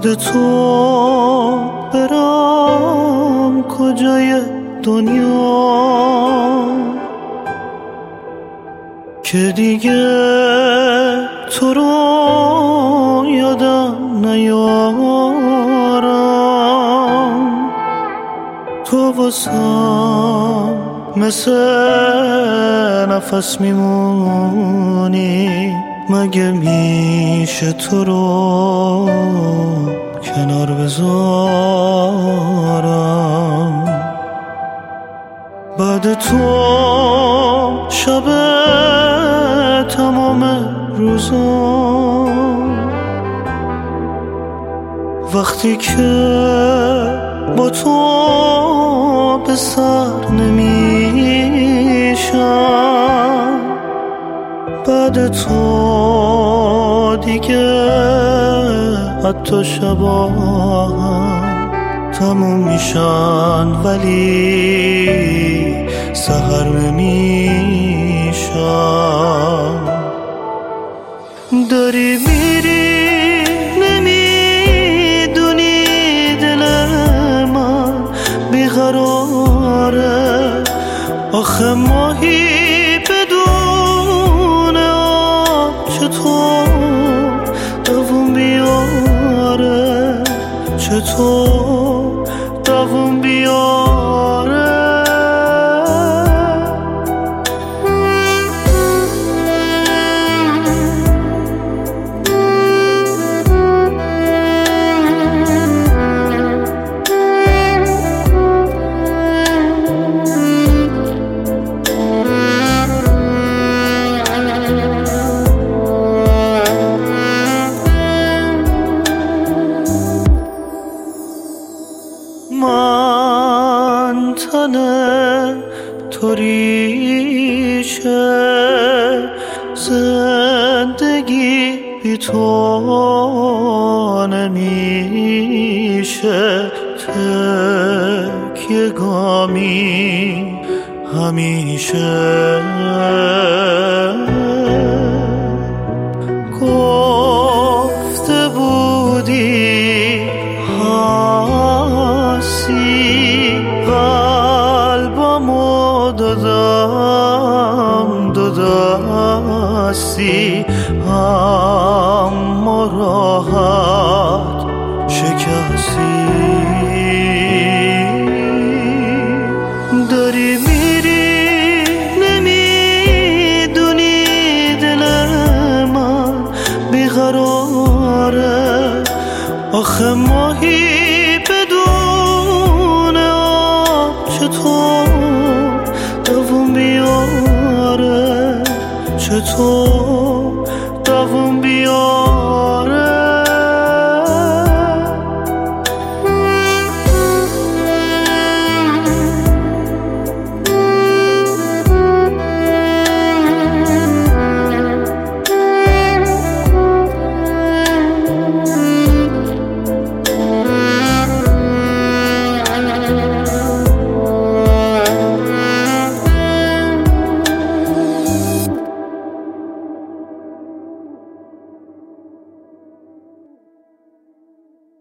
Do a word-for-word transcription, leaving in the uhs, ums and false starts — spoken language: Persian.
بعد تو برم کجای دنیا که دیگه تو رو یادم نیارم. تو واسم مثل نفس میمونی، مگه میشه تو رو کنار بذارم؟ بعد تو شب تمام روزم، وقتی که با تو به سر نمیشم، بعد تو دیگه حتی شبا تموم میشن ولی سحر نمیشن. داری میری نمیدونی دل من بیقراره، آخه ماهی بدون آب چطور دووم بیاره، چطور دووم بیاره. من تنه تو ریشه، زندگی بی تو نمیشه، تکیه گامی همیشه. گفته بودی هستی، قلبمو دادم دادستی، اما